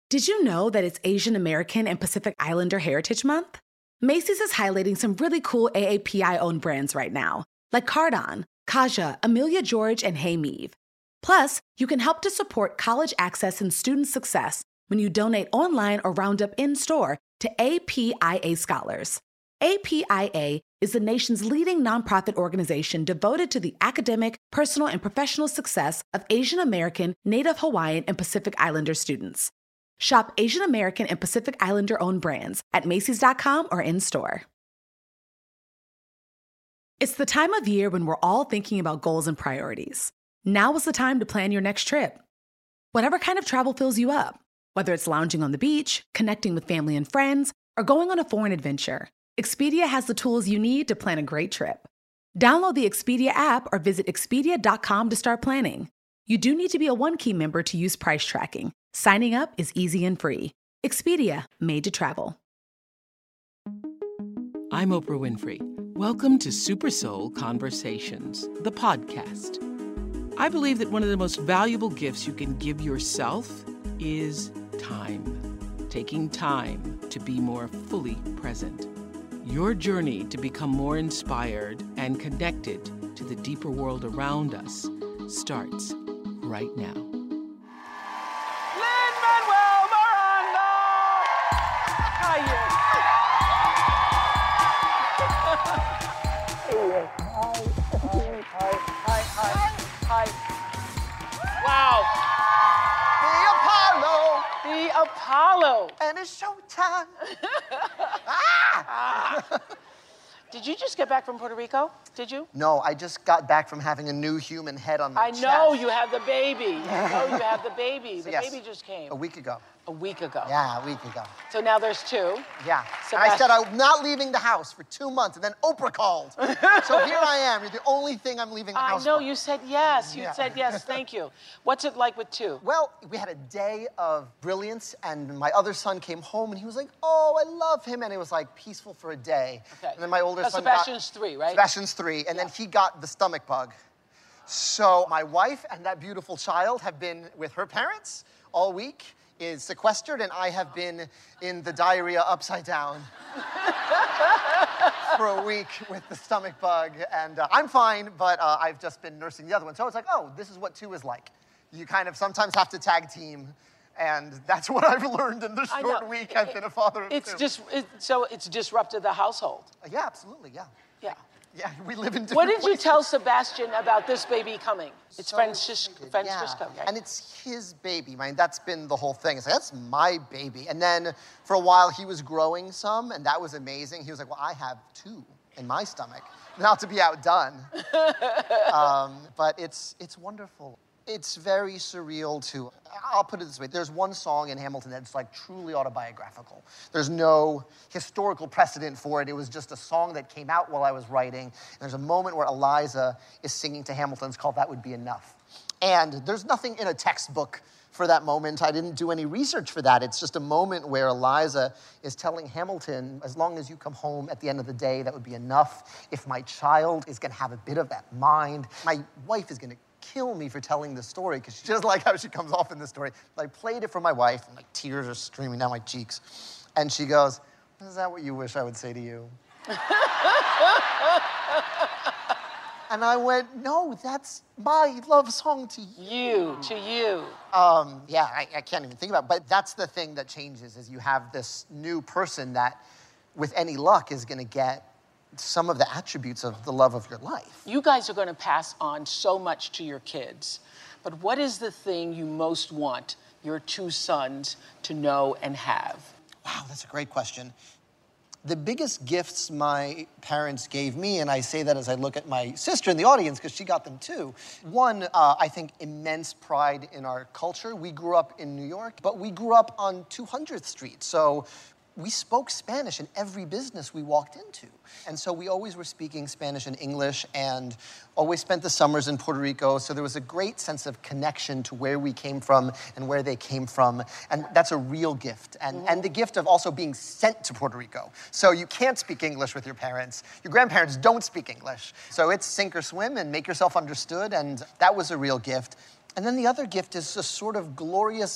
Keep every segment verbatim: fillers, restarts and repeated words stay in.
Did you know that it's Asian American and Pacific Islander Heritage Month? Macy's is highlighting some really cool A A P I-owned brands right now, like Cardon, Kaja, Amelia George, and Hey Meave. Plus, you can help to support college access and student success when you donate online or round up in-store to A P I A Scholars. A P I A is the nation's leading nonprofit organization devoted to the academic, personal, and professional success of Asian American, Native Hawaiian, and Pacific Islander students. Shop Asian American and Pacific Islander-owned brands at Macy's dot com or in-store. It's the time of year when we're all thinking about goals and priorities. Now is the time to plan your next trip. Whatever kind of travel fills you up, whether it's lounging on the beach, connecting with family and friends, or going on a foreign adventure, Expedia has the tools you need to plan a great trip. Download the Expedia app or visit Expedia dot com to start planning. You do need to be a One Key member to use price tracking. Signing up is easy and free. Expedia, made to travel. I'm Oprah Winfrey. Welcome to Super Soul Conversations, the podcast. I believe that one of the most valuable gifts you can give yourself is time. Taking time to be more fully present. Your journey to become more inspired and connected to the deeper world around us starts right now. Wow. The Apollo. The Apollo. And it's showtime. ah! Did you just get back from Puerto Rico? Did you? No, I just got back from having a new human head on my I chest. know you have the baby. I know you have the baby. The Yes. baby just came. A week ago. A week ago. Yeah, a week ago. So now there's two. Yeah. Sebastian. And I said I'm not leaving the house for two months, and then Oprah called. So here I am. You're the only thing I'm leaving the I house know, for. you said yes. You Yeah. said yes, thank you. What's it like with two? Well, we had a day of brilliance, and my other son came home, and he was like, oh, I love him, and it was like peaceful for a day. Okay. And then my older Uh, son Sebastian's got... three, right? Sebastian's three, and then he got the stomach bug. So my wife and that beautiful child have been with her parents all week, is sequestered, and I have been in the diarrhea upside down for a week with the stomach bug, and uh, I'm fine, but uh, I've just been nursing the other one. So it's like, oh, this is what two is like. You kind of sometimes have to tag team, and that's what I've learned in the I short know. week I've been a father of It's two. just, it, so it's disrupted the household. Uh, yeah, absolutely, yeah. Yeah. Yeah, we live in different What did you places. tell Sebastian about this baby coming? It's So Francisco, excited, Francisco, yeah. right? And it's his baby. I mean, that's been the whole thing. It's like, that's my baby. And then for a while, he was growing some, and that was amazing. He was like, well, I have two in my stomach. Not to be outdone. um, but it's it's wonderful. It's very surreal to, I'll put it this way, there's one song in Hamilton that's like truly autobiographical. There's no historical precedent for it. It was just a song that came out while I was writing. And there's a moment where Eliza is singing to Hamilton. It's called That Would Be Enough. And there's nothing in a textbook for that moment. I didn't do any research for that. It's just a moment where Eliza is telling Hamilton, as long as you come home at the end of the day, that would be enough. If my child is gonna have a bit of that mind, my wife is gonna kill me for telling this story, because she doesn't like how she comes off in this story. But I played it for my wife, and like tears are streaming down my cheeks. And she goes, is that what you wish I would say to you? And I went, no, that's my love song to you. You, to you. Um, yeah, I, I can't even think about it. But that's the thing that changes, is you have this new person that, with any luck, is gonna get some of the attributes of the love of your life. You guys are going to pass on so much to your kids, but what is the thing you most want your two sons to know and have? Wow, that's a great question. The biggest gifts my parents gave me, and I say that as I look at my sister in the audience, because she got them too. One, uh, I think immense pride in our culture. We grew up in New York, but we grew up on two hundredth Street, so we spoke Spanish in every business we walked into. And so we always were speaking Spanish and English, and always spent the summers in Puerto Rico. So there was a great sense of connection to where we came from and where they came from. And that's a real gift. And, mm-hmm. and the gift of also being sent to Puerto Rico. So you can't speak English with your parents. Your grandparents don't speak English. So it's sink or swim and make yourself understood. And that was a real gift. And then the other gift is a sort of glorious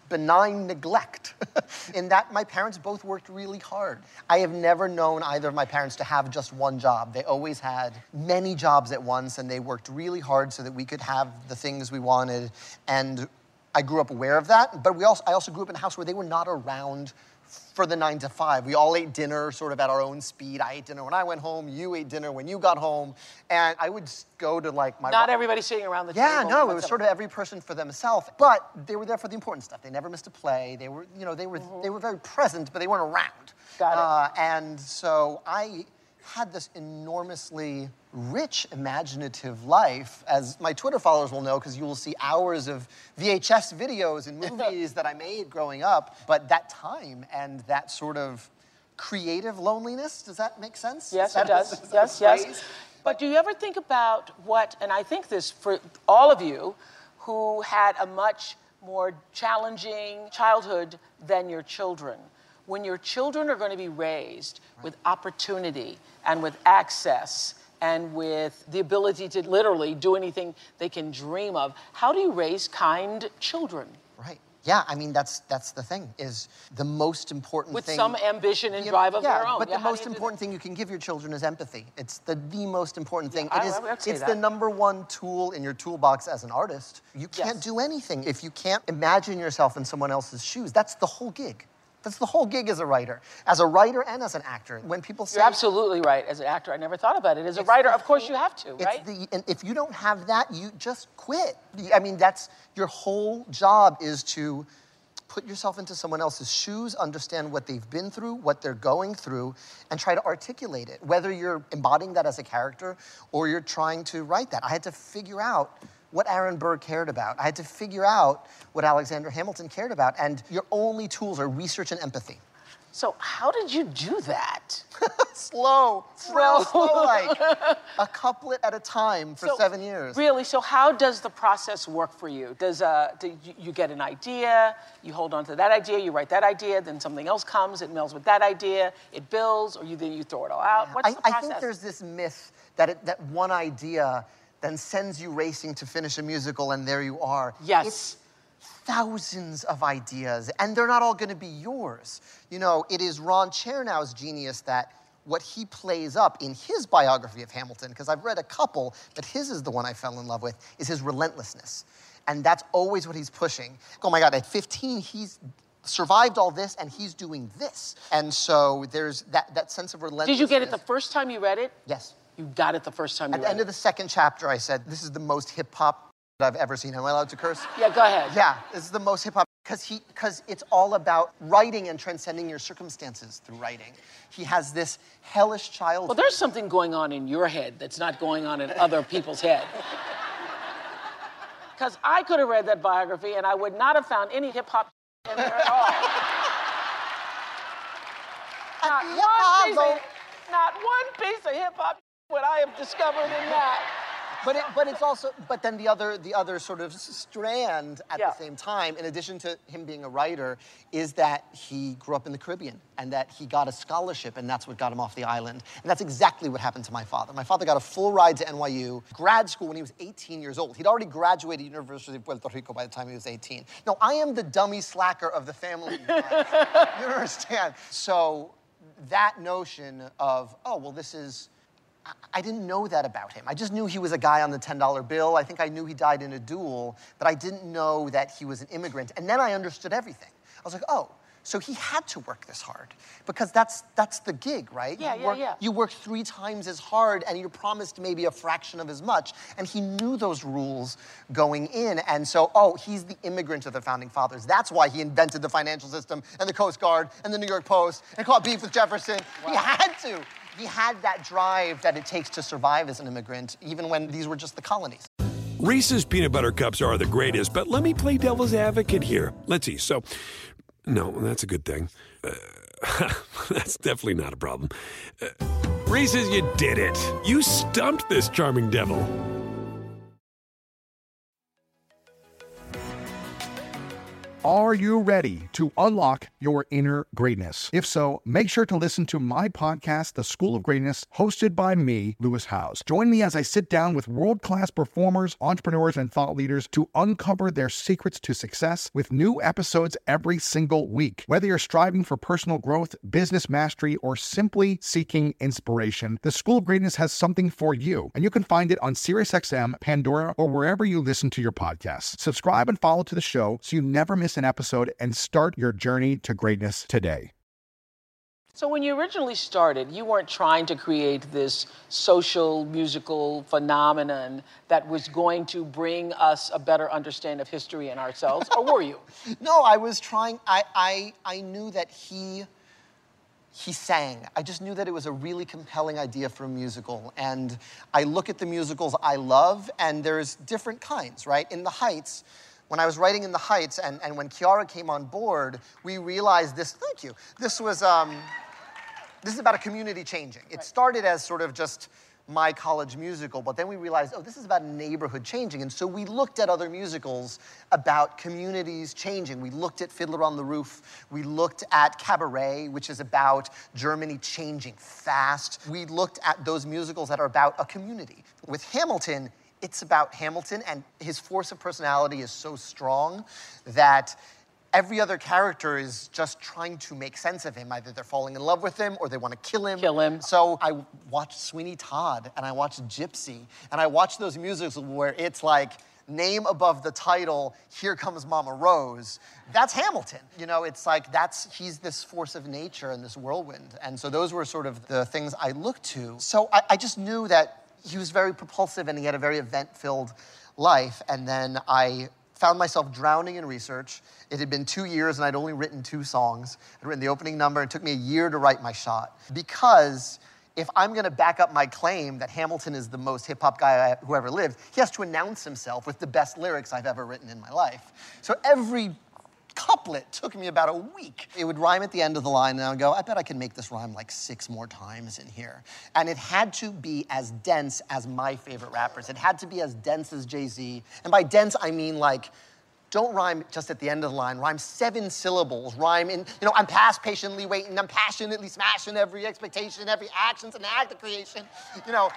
benign neglect in that my parents both worked really hard. I have never known either of my parents to have just one job. They always had many jobs at once, and they worked really hard so that we could have the things we wanted. And I grew up aware of that, but we also, I also grew up in a house where they were not around for the nine to five. We all ate dinner sort of at our own speed. I ate dinner when I went home, you ate dinner when you got home, and I would go to like my... Not everybody sitting around the yeah, table. Yeah, no, it was sort of every person for themselves, but they were there for the important stuff. They never missed a play. They were, you know, they were, mm-hmm. they were very present, but they weren't around. Got it. Uh, and so I had this enormously rich, imaginative life, as my Twitter followers will know, because you will see hours of V H S videos and movies that I made growing up. But that time and that sort of creative loneliness, does that make sense? Yes, it does. Is, yes, yes. But do you ever think about what, and I think this for all of you who had a much more challenging childhood than your children, when your children are going to be raised right. with opportunity and with access and with the ability to literally do anything they can dream of, how do you raise kind children? Right. Yeah, I mean, that's that's the thing, is the most important with thing... With some ambition and you drive know, of yeah, their own. but yeah, the most important thing you can give your children is empathy. It's the, the most important thing. Yeah, it is, I, I would say it's that. the number one tool in your toolbox as an artist. You can't yes. do anything if you can't imagine yourself in someone else's shoes. That's the whole gig. That's the whole gig as a writer. As a writer and as an actor. When people say... You're absolutely right. As an actor, I never thought about it. As a writer, of course you have to, right? The, and if you don't have that, you just quit. I mean, that's... Your whole job is to put yourself into someone else's shoes, understand what they've been through, what they're going through, and try to articulate it. Whether you're embodying that as a character or you're trying to write that. I had to figure out what Aaron Burr cared about. I had to figure out what Alexander Hamilton cared about. And your only tools are research and empathy. So how did you do that? slow, slow, slow, like a couplet at a time for so, seven years. Really, so how does the process work for you? Does uh, do you, you get an idea, you hold on to that idea, you write that idea, then something else comes, it melds with that idea, it builds, or you then you throw it all out? What's I, the process? I think there's this myth that it, that one idea then sends you racing to finish a musical, and there you are. Yes. It's thousands of ideas, and they're not all going to be yours. You know, it is Ron Chernow's genius that what he plays up in his biography of Hamilton, because I've read a couple, but his is the one I fell in love with, is his relentlessness. And that's always what he's pushing. Oh my God, at fifteen, he's survived all this, and he's doing this. And so there's that, that sense of relentlessness. Did you get it the first time you read it? Yes. You got it the first time you At read the end it. of the second chapter, I said, this is the most hip-hop that I've ever seen. Am I allowed to curse? Yeah, go ahead. Yeah, this is the most hip-hop, because he, because it's all about writing and transcending your circumstances through writing. He has this hellish childhood. Well, there's something going on in your head that's not going on in other people's head. Because I could have read that biography, and I would not have found any hip-hop in there at all. Not one piece of, not one piece of hip-hop what I have discovered in that. But it, but it's also, but then the other, the other sort of strand at yeah. the same time, in addition to him being a writer, is that he grew up in the Caribbean and that he got a scholarship, and that's what got him off the island. And that's exactly what happened to my father. My father got a full ride to N Y U, grad school when he was eighteen years old. He'd already graduated University of Puerto Rico by the time he was eighteen. No, I am the dummy slacker of the family. You don't understand. So that notion of, oh, well, this is, I didn't know that about him. I just knew he was a guy on the ten dollar bill. I think I knew he died in a duel, but I didn't know that he was an immigrant. And then I understood everything. I was like, oh, so he had to work this hard, because that's that's the gig, right? Yeah, you yeah, work, yeah. You work three times as hard, and you're promised maybe a fraction of as much. And he knew those rules going in. And so, oh, he's the immigrant of the Founding Fathers. That's why he invented the financial system and the Coast Guard and the New York Post and caught beef with Jefferson. Wow. He had to. He had that drive that it takes to survive as an immigrant, even when these were just the colonies. Reese's peanut butter cups are the greatest, but let me play devil's advocate here. Let's see. So, no, that's a good thing. Uh, that's definitely not a problem. Uh, Reese's, you did it. You stumped this charming devil. Are you ready to unlock your inner greatness? If so, make sure to listen to my podcast, The School of Greatness, hosted by me, Lewis Howes. Join me as I sit down with world-class performers, entrepreneurs, and thought leaders to uncover their secrets to success with new episodes every single week. Whether you're striving for personal growth, business mastery, or simply seeking inspiration, The School of Greatness has something for you, and you can find it on SiriusXM, Pandora, or wherever you listen to your podcasts. Subscribe and follow to the show so you never miss an episode and start your journey to greatness today. So when you originally started, you weren't trying to create this social musical phenomenon that was going to bring us a better understanding of history and ourselves, or were you? No, I was trying, I, I, I knew that he, he sang. I just knew that it was a really compelling idea for a musical. And I look at the musicals I love, and there's different kinds, right? In The Heights, when I was writing In the Heights, and, and when Chiara came on board, we realized this, thank you, this was, um, this is about a community changing. It started as sort of just my college musical, but then we realized, oh, this is about a neighborhood changing. And so we looked at other musicals about communities changing. We looked at Fiddler on the Roof. We looked at Cabaret, which is about Germany changing fast. We looked at those musicals that are about a community. With Hamilton, it's about Hamilton, and his force of personality is so strong that every other character is just trying to make sense of him. Either they're falling in love with him or they want to kill him. Kill him. So I watched Sweeney Todd, and I watched Gypsy, and I watched those musicals where it's like, name above the title, Here Comes Mama Rose. That's Hamilton. You know, it's like, that's, he's this force of nature and this whirlwind. And so those were sort of the things I looked to. So I, I just knew that he was very propulsive and he had a very event-filled life. And then I found myself drowning in research. It had been two years and I'd only written two songs. I'd written the opening number. It took me a year to write my shot. Because if I'm gonna back up my claim that Hamilton is the most hip-hop guy who ever lived, he has to announce himself with the best lyrics I've ever written in my life. So every couplet took me about a week. It would rhyme at the end of the line, and I would go, I bet I can make this rhyme like six more times in here. And it had to be as dense as my favorite rappers. It had to be as dense as Jay-Z. And by dense, I mean like, don't rhyme just at the end of the line. Rhyme seven syllables. Rhyme in, you know, I'm past patiently waiting. I'm passionately smashing every expectation, every action's an act of creation. You know.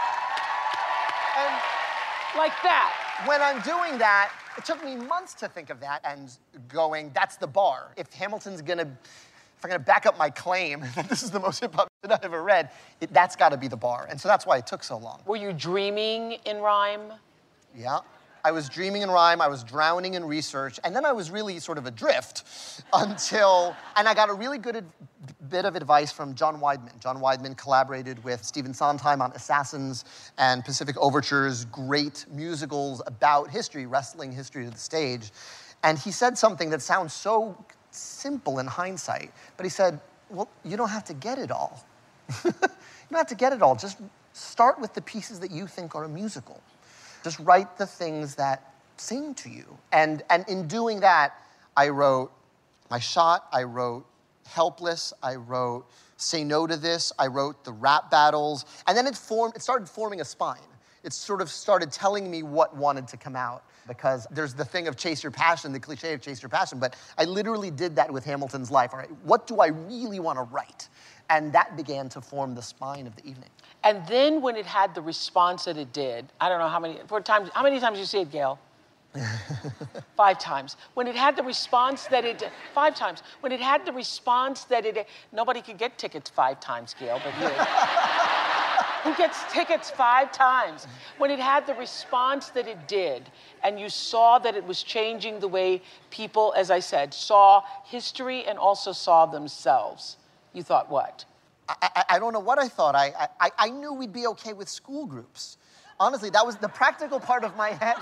And like that. When I'm doing that, it took me months to think of that and going, that's the bar. If Hamilton's gonna, if I'm gonna back up my claim that this is the most hip-hop that I've ever read, it, that's gotta be the bar. And so that's why it took so long. Were you dreaming in rhyme? Yeah. I was dreaming in rhyme, I was drowning in research, and then I was really sort of adrift until, and I got a really good ad, bit of advice from John Weidman. John Weidman collaborated with Stephen Sondheim on Assassins and Pacific Overtures, great musicals about history, wrestling history to the stage. And he said something that sounds so simple in hindsight, but he said, well, you don't have to get it all. You don't have to get it all, just start with the pieces that you think are a musical. Just write the things that sing to you. And, and in doing that, I wrote My Shot, I wrote Helpless, I wrote Say No to This, I wrote the rap battles, and then it formed, it started forming a spine. It sort of started telling me what wanted to come out, because there's the thing of chase your passion, the cliche of chase your passion, but I literally did that with Hamilton's life. All right, what do I really want to write? And that began to form the spine of the evening. And then when it had the response that it did, I don't know how many, four times, how many times did you see it, Gail? Five times. When it had the response that it, five times. When it had the response that it, nobody could get tickets five times, Gail, but you. Who gets tickets five times? When it had the response that it did, and you saw that it was changing the way people, as I said, saw history and also saw themselves, you thought what? I, I, I don't know what I thought. I, I, I knew we'd be okay with school groups. Honestly, that was the practical part of my head.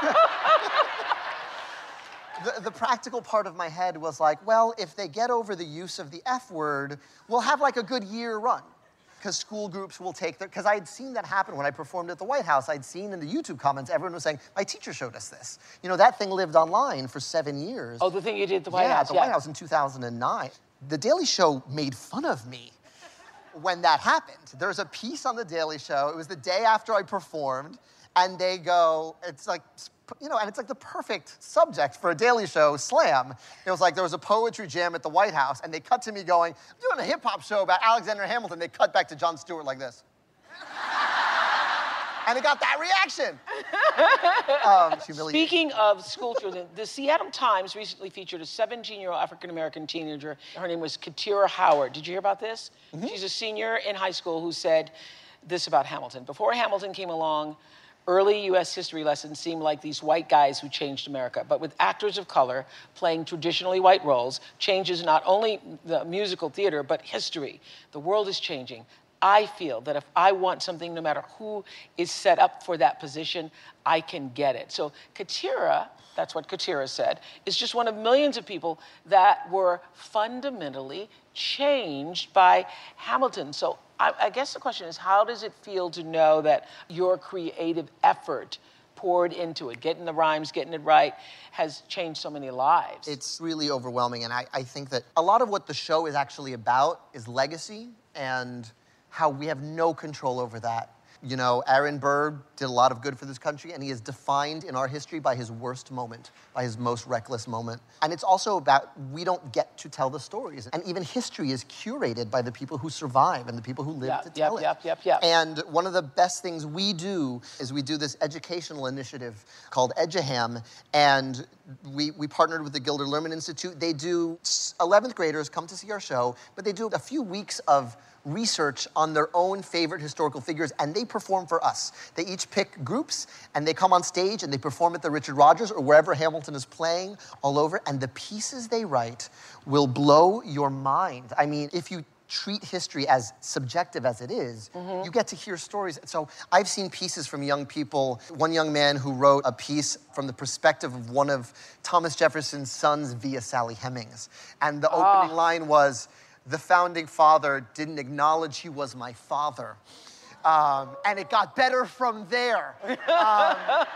the, the practical part of my head was like, well, if they get over the use of the F word, we'll have like a good year run. Because school groups will take their, because I had seen that happen when I performed at the White House. I'd seen in the YouTube comments, everyone was saying, my teacher showed us this. You know, that thing lived online for seven years. Oh, the thing you did at the White yeah, House? At the yeah, at the White House in two thousand nine. The Daily Show made fun of me when that happened. There's a piece on The Daily Show, it was the day after I performed, and they go, it's like you know, and it's like the perfect subject for a Daily Show slam. It was like there was a poetry jam at the White House, and they cut to me going, I'm doing a hip-hop show about Alexander Hamilton. They cut back to Jon Stewart like this. And it got that reaction. um, Speaking of school children, the Seattle Times recently featured a seventeen-year-old African-American teenager. Her name was Katira Howard. Did you hear about this? Mm-hmm. She's a senior in high school who said this about Hamilton. Before Hamilton came along, early U S history lessons seemed like these white guys who changed America. But with actors of color playing traditionally white roles, changes not only the musical theater, but history. The world is changing. I feel that if I want something, no matter who is set up for that position, I can get it. So Katira, that's what Katira said, is just one of millions of people that were fundamentally changed by Hamilton. So I, I guess the question is, how does it feel to know that your creative effort poured into it, getting the rhymes, getting it right, has changed so many lives? It's really overwhelming, and I, I think that a lot of what the show is actually about is legacy and how we have no control over that. You know, Aaron Burr did a lot of good for this country, and he is defined in our history by his worst moment, by his most reckless moment. And it's also about, we don't get to tell the stories. And even history is curated by the people who survive and the people who live yep, to yep, tell yep, it. Yep, yep, yep. And one of the best things we do is we do this educational initiative called Edugeham, and we, we partnered with the Gilder Lehrman Institute. They do, eleventh graders come to see our show, but they do a few weeks of research on their own favorite historical figures, and they perform for us. They each pick groups, and they come on stage, and they perform at the Richard Rodgers or wherever Hamilton is playing all over, and the pieces they write will blow your mind. I mean, if you treat history as subjective as it is, mm-hmm. you get to hear stories. So I've seen pieces from young people. One young man who wrote a piece from the perspective of one of Thomas Jefferson's sons via Sally Hemings. And the opening oh. line was, the founding father didn't acknowledge he was my father. Um, and it got better from there. Um,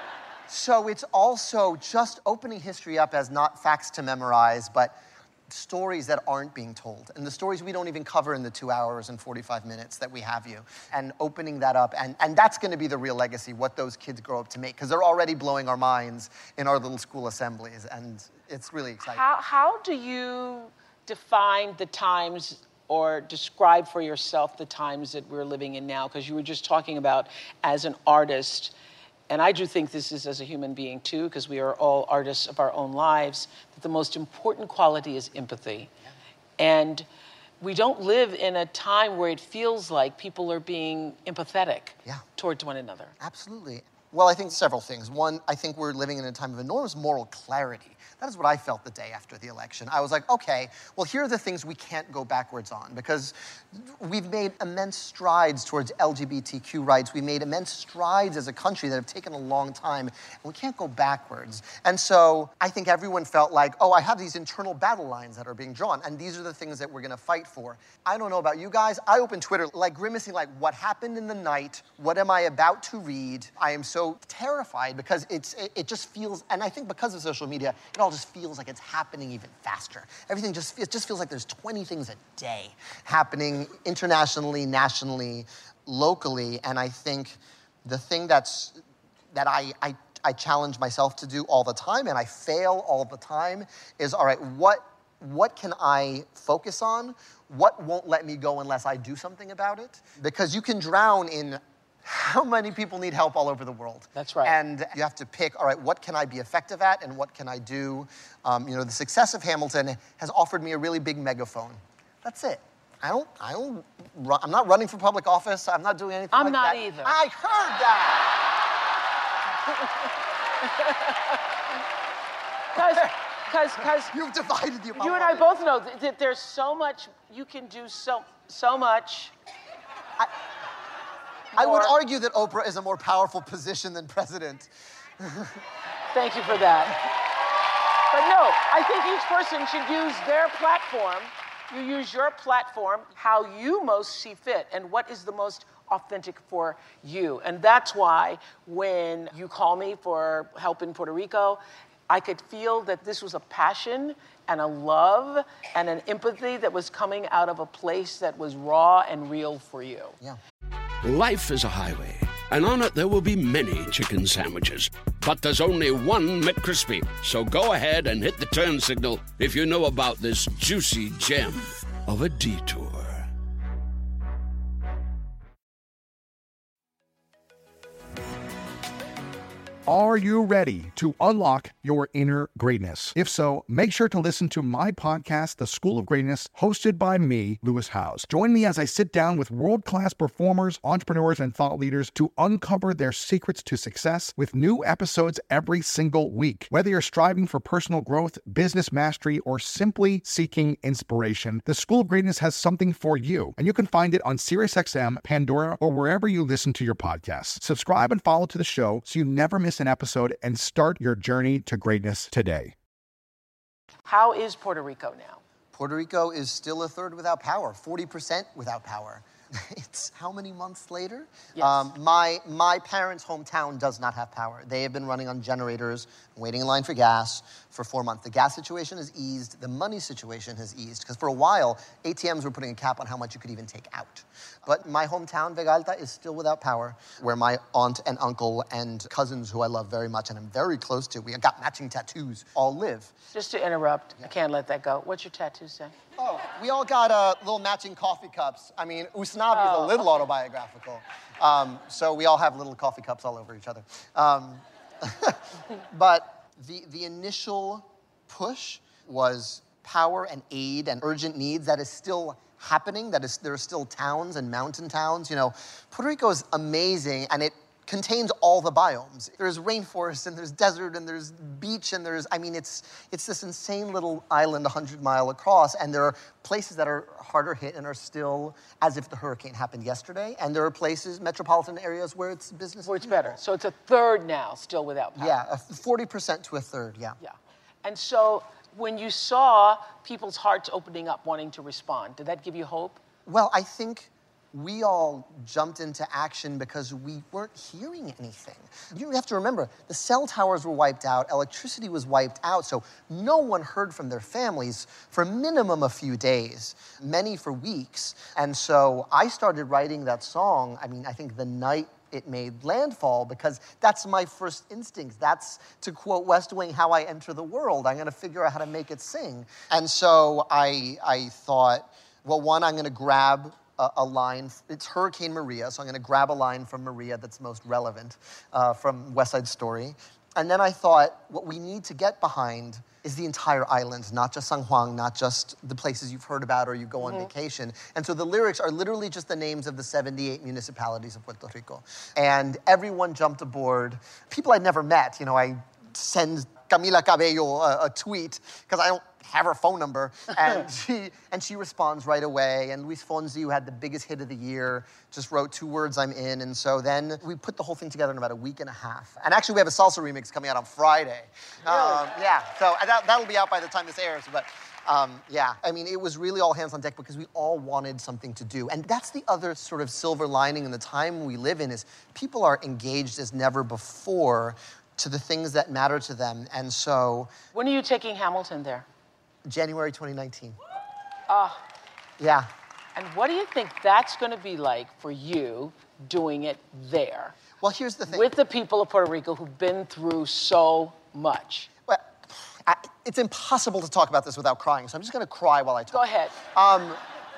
so it's also just opening history up as not facts to memorize, but stories that aren't being told. And the stories we don't even cover in the two hours and forty-five minutes that we have you. And opening that up. And, and that's going to be the real legacy, what those kids grow up to make. Because they're already blowing our minds in our little school assemblies. And it's really exciting. How, how do you define the times or describe for yourself the times that we're living in now? Because you were just talking about as an artist, and I do think this is as a human being too, because we are all artists of our own lives, that the most important quality is empathy. Yeah. And we don't live in a time where it feels like people are being empathetic yeah. towards one another. Absolutely. Well, I think several things. One, I think we're living in a time of enormous moral clarity. That is what I felt the day after the election. I was like, okay, well, here are the things we can't go backwards on, because we've made immense strides towards L G B T Q rights. We made immense strides as a country that have taken a long time, and we can't go backwards. And so I think everyone felt like, oh, I have these internal battle lines that are being drawn, and these are the things that we're gonna fight for. I don't know about you guys. I open Twitter like grimacing, like, what happened in the night? What am I about to read? I am so terrified because it's it, it just feels, and I think because of social media, it all just feels like it's happening even faster. Everything just, it just feels like there's twenty things a day happening internationally, nationally, locally, and I think the thing that's, that I, I, I challenge myself to do all the time, and I fail all the time, is, all right, what, what can I focus on? What won't let me go unless I do something about it? Because you can drown in how many people need help all over the world. That's right. And you have to pick, all right, what can I be effective at and what can I do? Um, you know, the success of Hamilton has offered me a really big megaphone. That's it. I don't, I don't, run, I'm not running for public office. I'm not doing anything I'm like not that. either. I heard that. Because, because, because You've divided the you and I both know that, that there's so much, you can do so, so much. I, I would argue that Oprah is a more powerful position than president. Thank you for that. But no, I think each person should use their platform. You use your platform how you most see fit and what is the most authentic for you. And that's why when you call me for help in Puerto Rico, I could feel that this was a passion and a love and an empathy that was coming out of a place that was raw and real for you. Yeah. Life is a highway, and on it there will be many chicken sandwiches. But there's only one McCrispy. So go ahead and hit the turn signal if you know about this juicy gem of a detour. Are you ready to unlock your inner greatness? If so, make sure to listen to my podcast, The School of Greatness, hosted by me, Lewis Howes. Join me as I sit down with world-class performers, entrepreneurs, and thought leaders to uncover their secrets to success with new episodes every single week. Whether you're striving for personal growth, business mastery, or simply seeking inspiration, The School of Greatness has something for you, and you can find it on SiriusXM, Pandora, or wherever you listen to your podcasts. Subscribe and follow to the show so you never miss an episode, and start your journey to greatness today. How is Puerto Rico now? Puerto Rico is still a third without power, forty percent without power. It's how many months later? Yes. Um, my, my parents' hometown does not have power. They have been running on generators, waiting in line for gas for four months. The gas situation has eased. The money situation has eased. Because for a while, A T Ms were putting a cap on how much you could even take out. But my hometown, Vega Alta, is still without power, where my aunt and uncle and cousins, who I love very much and I'm very close to, we got matching tattoos, all live. Just to interrupt, I can't let that go. What's your tattoo say? Oh, we all got uh, little matching coffee cups. I mean, Usnavi is Oh, a little okay. autobiographical. Um, so we all have little coffee cups all over each other. Um, but the, the initial push was power and aid and urgent needs. That is still happening. That is, there are still towns and mountain towns. You know, Puerto Rico is amazing, and it contains all the biomes. There's rainforest, and there's desert, and there's beach, and there's, I mean, it's it's this insane little island one hundred mile across, and there are places that are harder hit and are still as if the hurricane happened yesterday, and there are places, metropolitan areas, where it's business Where it's as better. usual. So it's a third now, still without power. Yeah, a forty percent to a third, yeah. Yeah. And so when you saw people's hearts opening up, wanting to respond, did that give you hope? Well, I think we all jumped into action because we weren't hearing anything. You have to remember, the cell towers were wiped out, electricity was wiped out, so no one heard from their families for a minimum a few days, many for weeks. And so I started writing that song, I mean, I think the night it made landfall, because that's my first instinct. That's, to quote West Wing, how I enter the world. I'm gonna figure out how to make it sing. And so I, I thought, well, one, I'm gonna grab A, a line, it's Hurricane Maria, so I'm gonna grab a line from Maria that's most relevant uh, from West Side Story. And then I thought, what we need to get behind is the entire island, not just San Juan, not just the places you've heard about or you go on mm-hmm. vacation. And so the lyrics are literally just the names of the seventy-eight municipalities of Puerto Rico. And everyone jumped aboard. People I'd never met, you know, I send Camila Cabello a, a tweet, because I don't have her phone number, and she and she responds right away. And Luis Fonsi, who had the biggest hit of the year, just wrote two words, I'm in. And so then we put the whole thing together in about a week and a half. And actually, we have a salsa remix coming out on Friday. Really? Um, yeah, so that, that'll be out by the time this airs. But um, yeah, I mean, it was really all hands on deck because we all wanted something to do. And that's the other sort of silver lining in the time we live in, is people are engaged as never before to the things that matter to them. And so... When are you taking Hamilton there? January twenty nineteen. Ah. Uh, yeah. And what do you think that's going to be like for you doing it there? Well, here's the thing. With the people of Puerto Rico who've been through so much. Well, I, it's impossible to talk about this without crying, so I'm just going to cry while I talk. Go ahead. Um,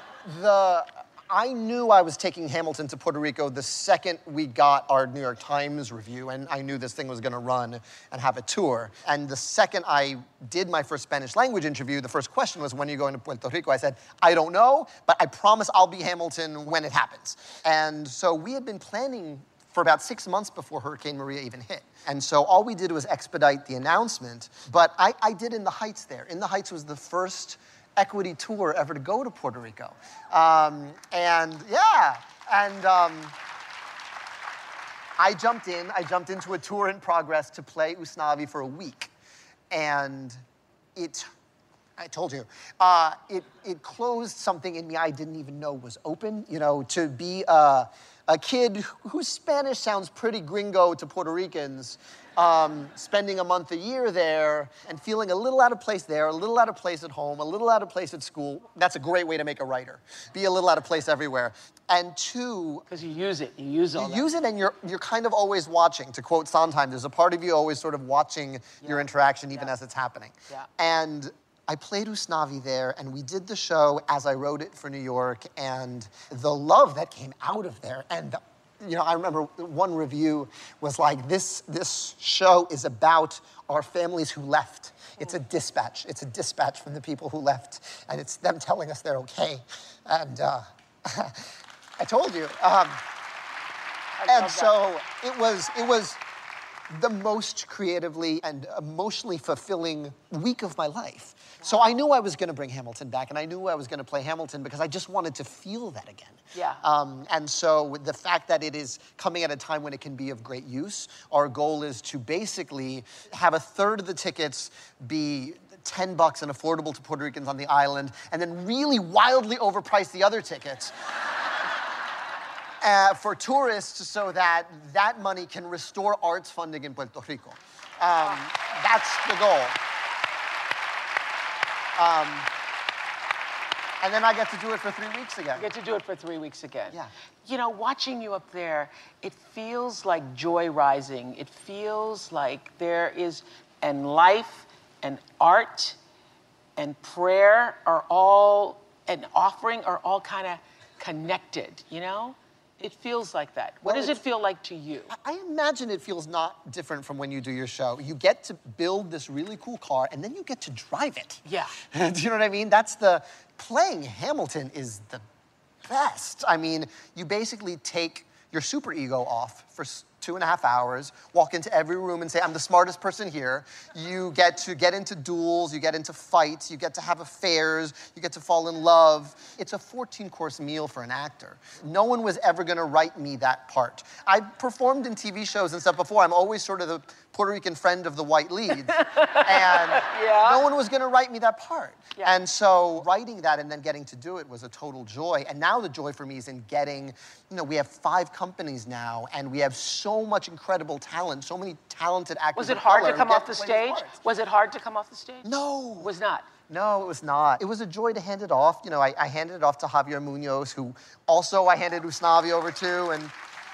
the... I knew I was taking Hamilton to Puerto Rico the second we got our New York Times review, and I knew this thing was gonna run and have a tour. And the second I did my first Spanish language interview, the first question was, when are you going to Puerto Rico? I said, I don't know, but I promise I'll be Hamilton when it happens. And so we had been planning for about six months before Hurricane Maria even hit. And so all we did was expedite the announcement, but I, I did In the Heights there. In the Heights was the first equity tour ever to go to Puerto Rico. Um, and yeah, and um, I jumped in, I jumped into a tour in progress to play Usnavi for a week. And it, I told you, uh, it, it closed something in me I didn't even know was open. You know, to be a, a kid whose Spanish sounds pretty gringo to Puerto Ricans, um, spending a month a year there and feeling a little out of place there, a little out of place at home, a little out of place at school. That's a great way to make a writer. Be a little out of place everywhere. And two... Because you use it, you use all You that. use it and you're, you're kind of always watching. To quote Sondheim, there's a part of you always sort of watching yeah. your interaction even yeah. as it's happening. Yeah. And I played Usnavi there, and we did the show as I wrote it for New York, and the love that came out of there, and the, you know, I remember one review was like, this, this show is about our families who left. It's a dispatch. It's a dispatch from the people who left, and it's them telling us they're okay. And uh, I told you. Um, and so it was, it was the most creatively and emotionally fulfilling week of my life. So I knew I was going to bring Hamilton back, and I knew I was going to play Hamilton because I just wanted to feel that again. Yeah. Um, and so the fact that it is coming at a time when it can be of great use, our goal is to basically have a third of the tickets be ten bucks and affordable to Puerto Ricans on the island, and then really wildly overprice the other tickets. Uh, for tourists so that that money can restore arts funding in Puerto Rico. Um, that's the goal. Um, and then I get to do it for three weeks again. You get to do it for three weeks again. Yeah. You know, watching you up there, it feels like joy rising. It feels like there is, and life and art and prayer are all, and offering are all kind of connected, you know? It feels like that. What Well, does it feel like to you? I imagine it feels not different from when you do your show. You get to build this really cool car, and then you get to drive it. Yeah. Do you know what I mean? That's the, playing Hamilton is the best. I mean, you basically take your super ego off for s- two and a half hours, walk into every room and say, I'm the smartest person here. You get to get into duels, you get into fights, you get to have affairs, you get to fall in love. It's a fourteen course meal for an actor. No one was ever gonna write me that part. I performed in T V shows and stuff before. I'm always sort of the Puerto Rican friend of the white leads. And Yeah. no one was gonna write me that part. Yeah. And so writing that and then getting to do it was a total joy. And now the joy for me is in getting, you know, we have five companies now, and we have so much incredible talent, so many talented actors. Was it of hard color to come who off get the to play these stage? parts. Was it hard to come off the stage? No. Was not. No, it was not. It was a joy to hand it off. You know, I, I handed it off to Javier Munoz, who also I handed Usnavi over to, and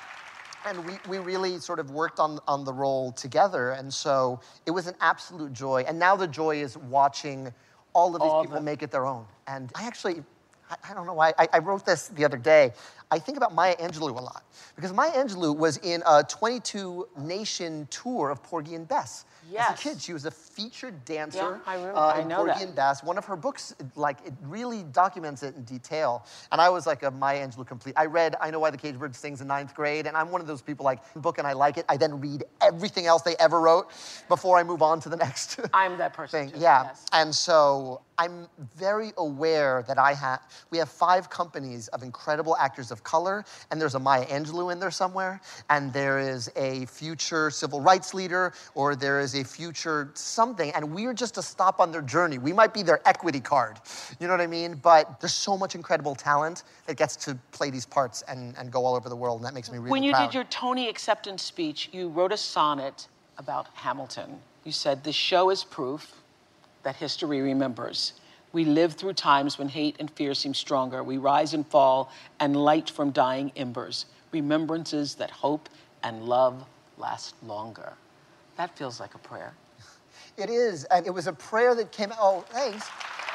and we, we really sort of worked on, on the role together. And so it was an absolute joy. And now the joy is watching all of these All people the- make it their own. And I actually, I, I don't know why, I, I wrote this the other day. I think about Maya Angelou a lot, because Maya Angelou was in a twenty-two nation tour of Porgy and Bess. As Yes. a kid, she was a featured dancer Yeah, I remember- uh, I in know Porgy that. and Bess. One of her books, like, it really documents it in detail. And I was like a Maya Angelou complete. I read I Know Why the Caged Bird Sings in ninth grade, and I'm one of those people like, book and I like it. I then read everything else they ever wrote before I move on to the next I'm that person thing. too, Yeah. yes. And so I'm very aware that I have, we have five companies of incredible actors of color, and there's a Maya Angelou in there somewhere, and there is a future civil rights leader, or there is a future something, and we're just a stop on their journey. We might be their equity card, you know what I mean? But there's so much incredible talent that gets to play these parts and, and go all over the world, and that makes me really When you proud. did your Tony acceptance speech, you wrote a sonnet about Hamilton. You said, "This show is proof that history remembers. We live through times when hate and fear seem stronger. We rise and fall, and light from dying embers. Remembrances that hope and love last longer." That feels like a prayer. It is, and it was a prayer that came, oh, thanks.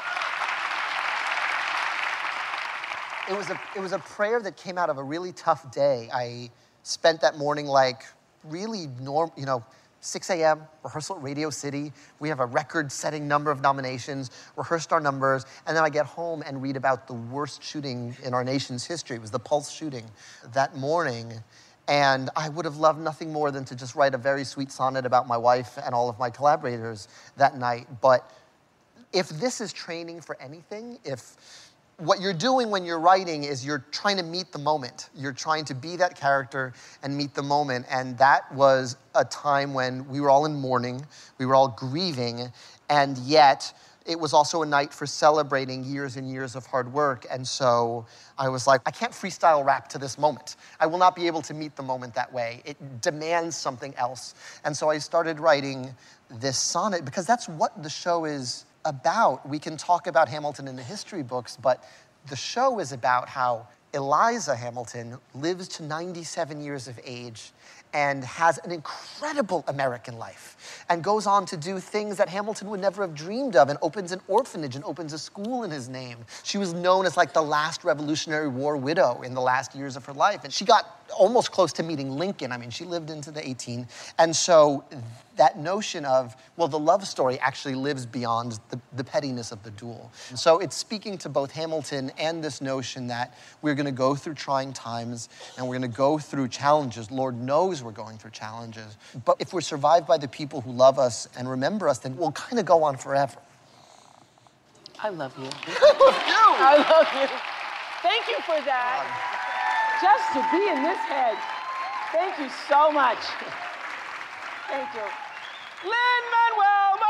It was a, it was a prayer that came out of a really tough day. I spent that morning like really norm, you know, six a m, rehearsal at Radio City. We have a record-setting number of nominations, rehearsed our numbers, and then I get home and read about the worst shooting in our nation's history. It was the Pulse shooting that morning. And I would have loved nothing more than to just write a very sweet sonnet about my wife and all of my collaborators that night. But if this is training for anything, if what you're doing when you're writing is you're trying to meet the moment. You're trying to be that character and meet the moment. And that was a time when we were all in mourning, we were all grieving, and yet it was also a night for celebrating years and years of hard work. And so I was like, I can't freestyle rap to this moment. I will not be able to meet the moment that way. It demands something else. And so I started writing this sonnet because that's what the show is about. We can talk about Hamilton in the history books, but the show is about how Eliza Hamilton lives to ninety-seven years of age and has an incredible American life and goes on to do things that Hamilton would never have dreamed of and opens an orphanage and opens a school in his name. She was known as like the last Revolutionary War widow in the last years of her life. And she got almost close to meeting Lincoln. I mean, she lived into the eighteen. And so that notion of, well, the love story actually lives beyond the, the pettiness of the duel. And so it's speaking to both Hamilton and this notion that we're gonna go through trying times and we're gonna go through challenges. Lord knows we're going through challenges. But if we're survived by the people who love us and remember us, then we'll kind of go on forever. I love you. I love you. I love you. Thank you for that. Just to be in this head. Thank you so much. Thank you. Lin-Manuel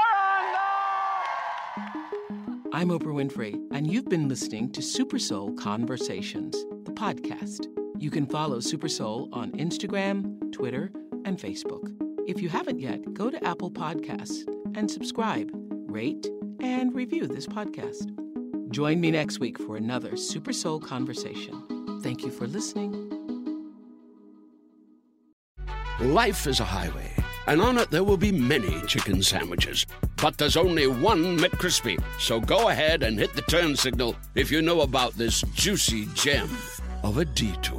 Miranda! I'm Oprah Winfrey, and you've been listening to Super Soul Conversations, the podcast. You can follow Super Soul on Instagram, Twitter, and Facebook. If you haven't yet, go to Apple Podcasts and subscribe, rate, and review this podcast. Join me next week for another Super Soul Conversation. Thank you for listening. Life is a highway, and on it there will be many chicken sandwiches. But there's only one McCrispy. So go ahead and hit the turn signal if you know about this juicy gem of a detour.